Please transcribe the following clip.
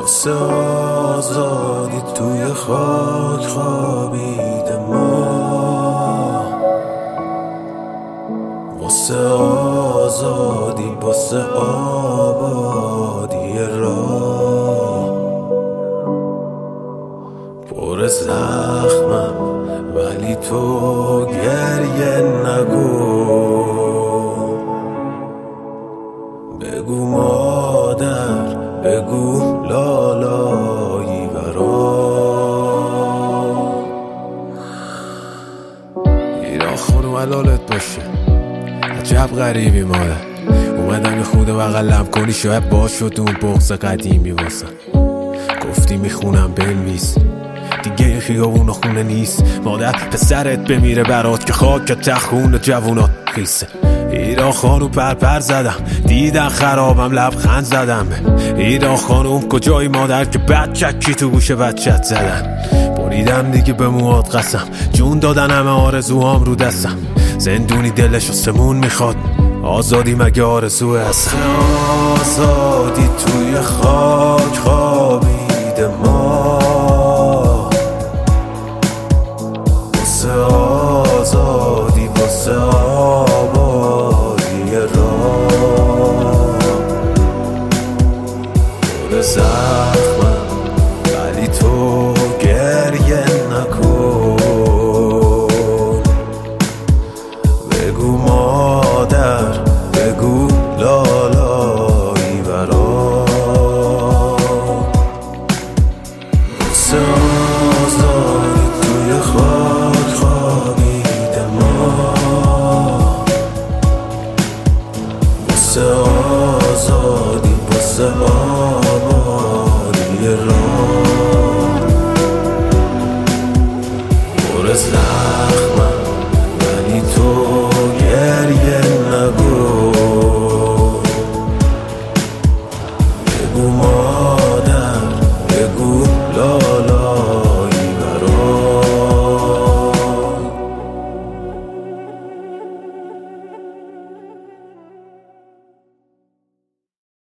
واسه آزادی توی خاک خوابیده ما، واسه آزادی، واسه آبادی راه. پر زخمم ولی تو گریه نگو، بگو مادر، بگو لالایی برام. ایران خانم حلالت باشه، عجب غریبی مادر. اومدم یه خونه بغلم کنی شاید باز شد اون بغض قدیمی واسم. گفتی میخونم بنویس دیگه یه خیابون خونه نیست. مادر پسرت بمیره برات که خاک تخون جوونات خیسه. ایران خانوم پرپر زدم، دیدن خرابم لبخند زدم. ایران خانوم کجایی مادر که بچکی تو گوش بچت زدن. بریدم دیگه به موهات قسم، جون دادن همه آرزوهام رو دستم. زندونی دلش آسمون میخواد، آزادی مگه آرزوه هستم؟ آزادی توی خاک